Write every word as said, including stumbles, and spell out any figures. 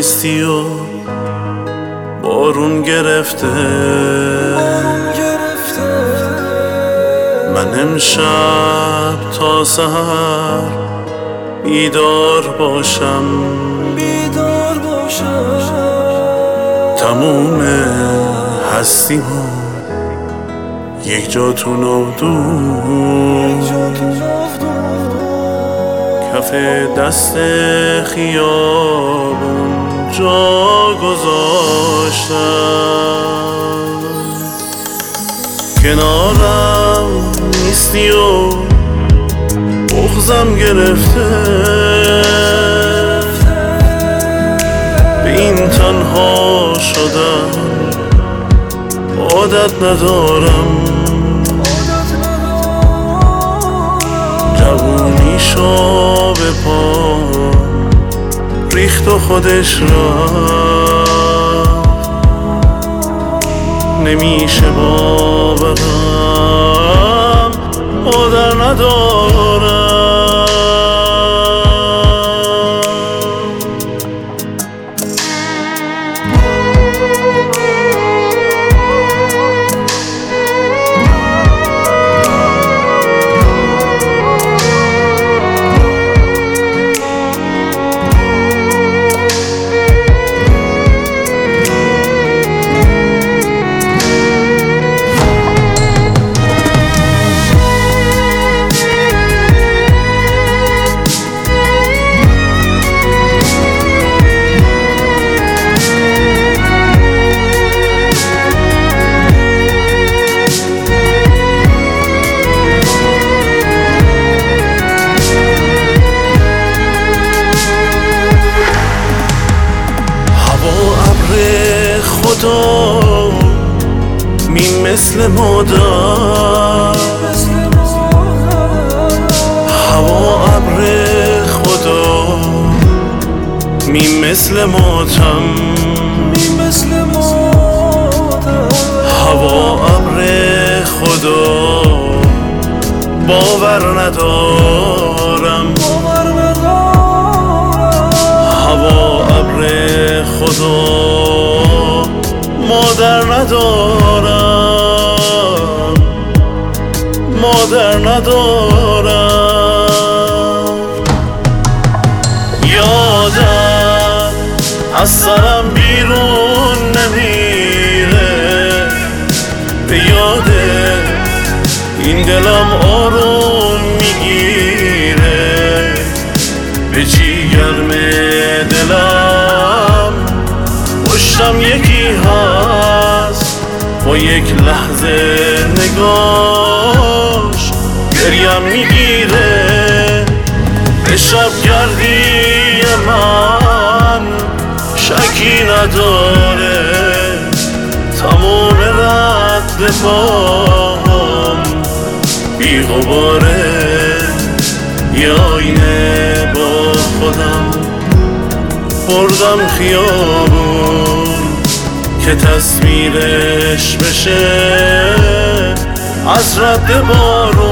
نیستی و بارون گرفته. من امشب تا سحر بیدار باشم، بیدار باشم. تموم هستیمو یک جا تو نودون، کف دست خیابون جا گذاشتم. کنارم نیستی و بغضم گرفته. به این تنها شدن عادت ندارم. جوونی شو به پام ریخت و خودش رفت. نمیشه باورم مادر ندارم. خدا می مثل مادر، هوا ابر خدا می مثل ماتم. هوا ابر خدا باور ندارم. هوا ابر خدا مادر ندارم، مادر ندارم. یادم از سرم بیرون نمیره، به یاد این دلم آروم میگیره. به جیگرم دلم پشتم یکی هست، با یک لحظه نگاش گریم میگیره. به شبگردی من شکی نداره، تمام رد پام بی غباره. یه آینه با خودم بردم خیابون که تصویرش بشه از رد بارون.